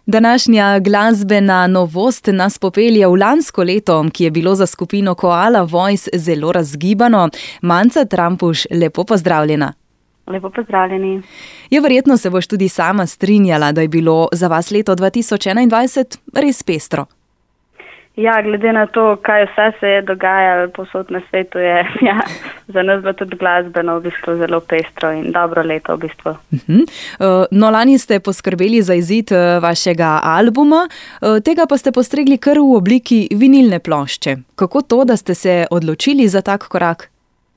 Današnja glasbena novost nas popelje v lansko leto, ki je bilo za skupino Koala Voice zelo razgibano. Manca Trampuš, lepo pozdravljena. Lepo pozdravljeni. Verjetno se boš tudi sama strinjala, da je bilo za vas leto 2021 res pestro. Ja, glede na to, kaj vse se je dogajalo povsod na svetu, je za nas bilo tudi glasbeno v bistvu zelo pestro in dobro leto v bistvu. No, lani ste poskrbeli za izid vašega albuma, tega pa ste postregli kar v obliki vinilne plošče. Kako to, da ste se odločili za tak korak?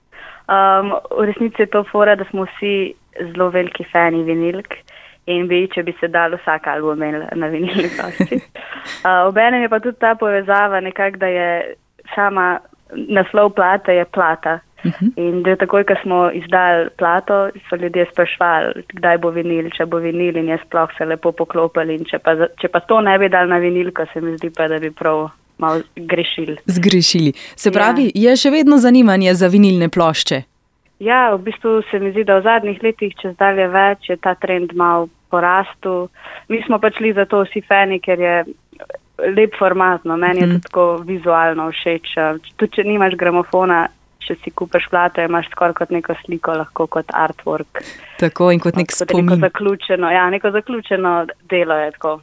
V resnici je to fora, da smo vsi zelo veliki fani vinilk in če bi se dal vsak album imel na vinilni plošči. Obenem je pa tudi ta povezava nekako, da je sama naslov plate je plata. In da takoj, ko smo izdali plato, so ljudje sprašvali, kdaj bo vinil, če bo vinil in je sploh se lepo poklopili. In če pa to ne bi dal na vinilko, se mi zdi pa, da bi prav malo grešili. Zgrešili. Se pravi, je še vedno zanimanje za vinilne plošče? Ja, v bistvu se mi zdi, da v zadnjih letih, če zdaj je več, je ta trend malo porastel. Mi smo pa šli za to vsi fani, ker je lep format, no. Meni je tudi tako vizualno všeč. Tudi če nimaš gramofona, če si kupiš plato, imaš skoraj kot neko sliko, lahko kot artwork. Tako in kot nek spomin. Neko zaključeno delo je tako.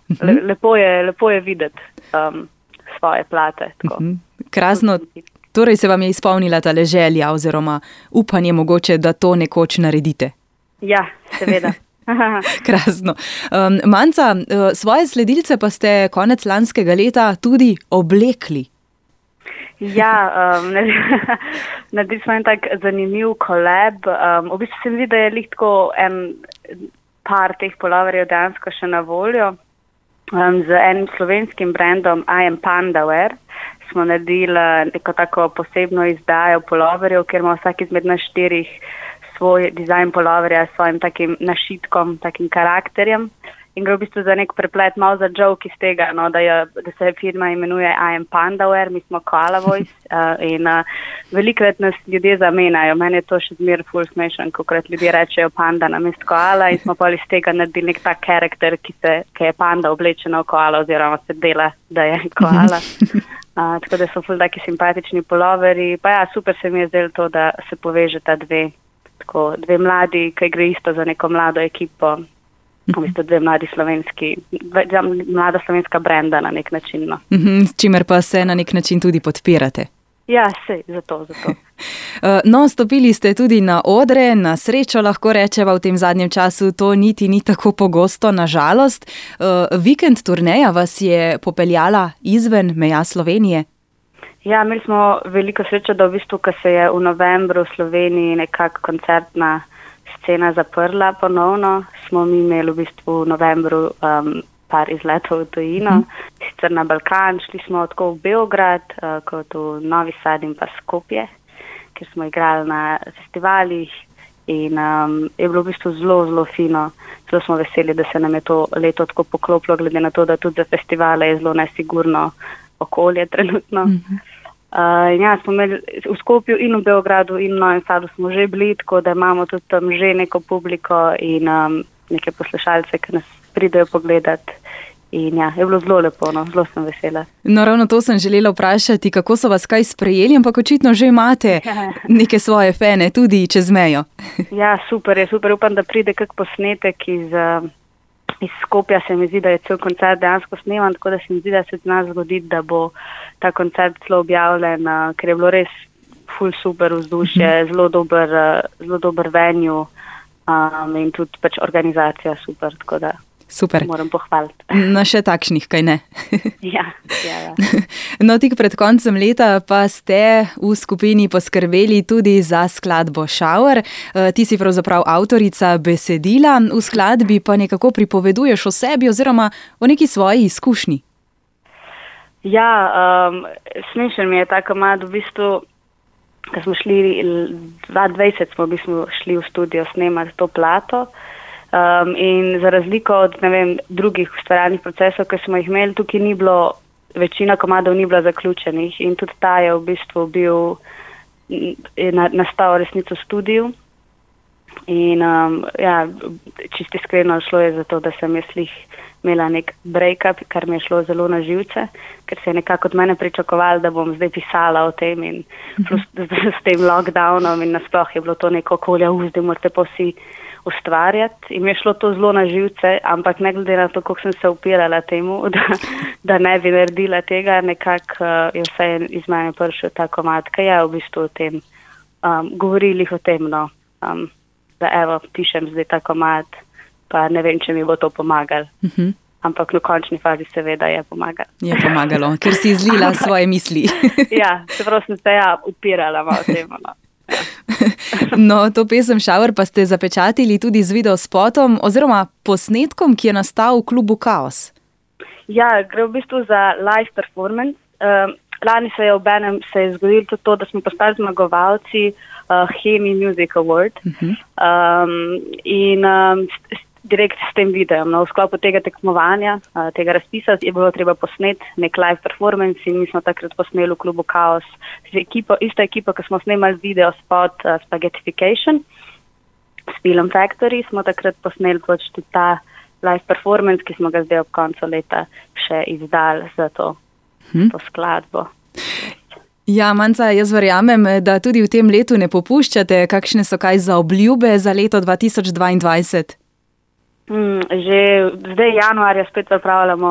Lepo je videti svoje plate. Tako. Krasno. Torej se vam je izpolnila ta želja oziroma upanje mogoče, da to nekoč naredite? Ja, seveda. Krasno. Manca, svoje sledilce pa ste konec lanskega leta tudi oblekli. Ja, naredili smo en tak zanimiv kolab. V bistvu se mi zdi, da je tako en par teh poloverjev dejansko še na voljo. Z enim slovenskim brandom I Am Pandawear smo naredili neko tako posebno izdajo poloverjev, kjer ima vsak izmed nas 4 svoj dizajn poloverja s svojim takim našitkom, takim karakterjem. In gre v bistvu za nek preplet, malo za joke iz tega, no, da se firma imenuje I Am Pandawear, mi smo Koala Voice in velikrat nas ljudje zamenjajo. Meni je to še zmer ful smešen, kokrat ljudje rečejo panda namesto koala in smo pa iz tega naredili nek tak karakter, ki je panda oblečena v koala oziroma se dela, da je koala. Tako da so ful taki simpatični poloveri. Pa ja, super se mi je zdelo to, da se povežeta dve mladi, ki gre isto za neko mlado ekipo. V bistvu mlada slovenska brenda na nek način. No. S čimer pa se na nek način tudi podpirate. Ja, zato. No, stopili ste tudi na odre, na srečo lahko rečeva v tem zadnjem času, to niti ni tako pogosto, na žalost. Vikend turneja vas je popeljala izven meja Slovenije? Ja, imeli smo veliko srečo, da v bistvu, ko se je v novembru v Sloveniji nekako koncertna scena zaprla ponovno, smo mi imeli v bistvu v novembru par izletov v tujino, sicer na Balkan, šli smo tako v Beograd, kot v Novi Sad in pa Skopje, kjer smo igrali na festivalih in je bilo v bistvu zelo, zelo fino. Zelo smo veseli, da se nam je to leto tako poklopilo, glede na to, da tudi za festivale je zelo nesigurno okolje trenutno. Smo imeli v Skopju in v Beogradu in v Novem Sadu smo že bili, tako da imamo tudi tam že neko publiko in neke poslušalce, ki nas pridejo pogledati. In je bilo zelo lepo, no, zelo sem vesela. No, ravno to sem želela vprašati, kako so vas kaj sprejeli, ampak očitno že imate neke svoje fane tudi čez mejo. Ja, super, upam, da pride kak posnetek iz Skopja, se mi zdi, da je cel koncert dejansko sneman, tako da se mi zdi, da se zna zgoditi, da bo ta koncert celo objavljen, ker je bilo res ful super vzdušje, zelo dober venue in tudi pač organizacija super, tako da super. Moram pohvaliti. No, še takšnih, kaj ne? Ja. No, tik pred koncem leta pa ste v skupini poskrbeli tudi za skladbo Shower. Ti si pravzaprav avtorica besedila, v skladbi pa nekako pripoveduješ o sebi oziroma o neki svoji izkušnji. Ja, smešen mi je ta komad, v bistvu, ko smo šli 2020 smo v bistvu šli v studio snemati to plato. In za razliko od drugih ustvarjalnih procesov, ki smo jih imeli, tukaj ni bilo, večina komadov ni bila zaključenih in tudi ta je v bistvu nastal resnico v studiu. In čisto iskreno šlo je za to, da sem jaz imela nek break-up, kar mi je šlo zelo na živce, ker se je nekako od mene pričakovalo, da bom zdaj pisala o tem in plus s tem lockdownom in nasploh je bilo to neko okolje, zdaj morate pa vsi ustvarjati. In mi je šlo to zelo na živce, ampak ne glede na to, koliko sem se upirala temu, da ne bi naredila tega, nekako je vse iz mene prišel ta komad, ki je v bistvu o tem, govorili o tem, no, da evo, pišem zdaj ta komad, pa ne vem, če mi bo to pomagalo. Ampak v končni fazi seveda je pomagalo. Je pomagalo, ker si izlila svoje misli. Ja, čeprav sem se upirala malo temu. No. No, to pesem Shower pa ste zapečatili tudi z videospotom oziroma posnetkom, ki je nastal v klubu Kaos. Ja, gre v bistvu za live performance. Lani se je zgodilo tudi to, da smo postali zmagovalci Hemi Music Award. Direkt s tem videom. No, v sklopu tega tekmovanja, tega razpisa je bilo treba posneti nek live performance in mi smo takrat posneli v klubu Kaos. Ista ekipa, ki smo snemali video spot Spaghettification s Film Factory, smo takrat posneli tudi ta live performance, ki smo ga zdaj ob koncu leta še izdali za to skladbo. Ja, Manca, jaz verjamem, da tudi v tem letu ne popuščate. Kakšne so kaj za obljube za leto 2022? Že zdaj januarja spet pripravljamo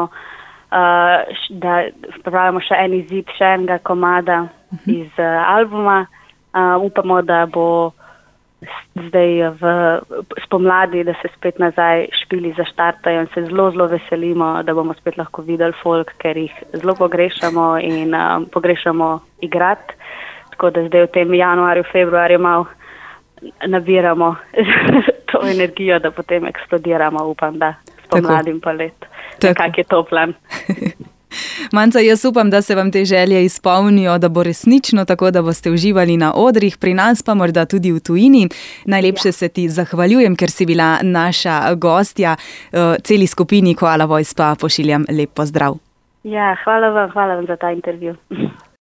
še en izid, še enega komada iz albuma. Upamo, da bo zdaj spomladi, da se spet nazaj špili zaštartajo in se zelo, zelo veselimo, da bomo spet lahko videli folk, ker jih zelo pogrešamo in pogrešamo igrati. Tako da zdaj v tem januarju, februarju malo nabiramo to energijo, da potem eksplodiramo, upam, da spomladim pa let. Kak je to plan? Manca, jaz upam, da se vam te želje izpolnijo, da bo resnično tako, da boste uživali na odrih, pri nas pa morda tudi v tujini. Najlepše se ti zahvaljujem, ker si bila naša gostja. Celi skupini Koala Voice pa pošiljam lep pozdrav. Ja, hvala vam za ta intervju.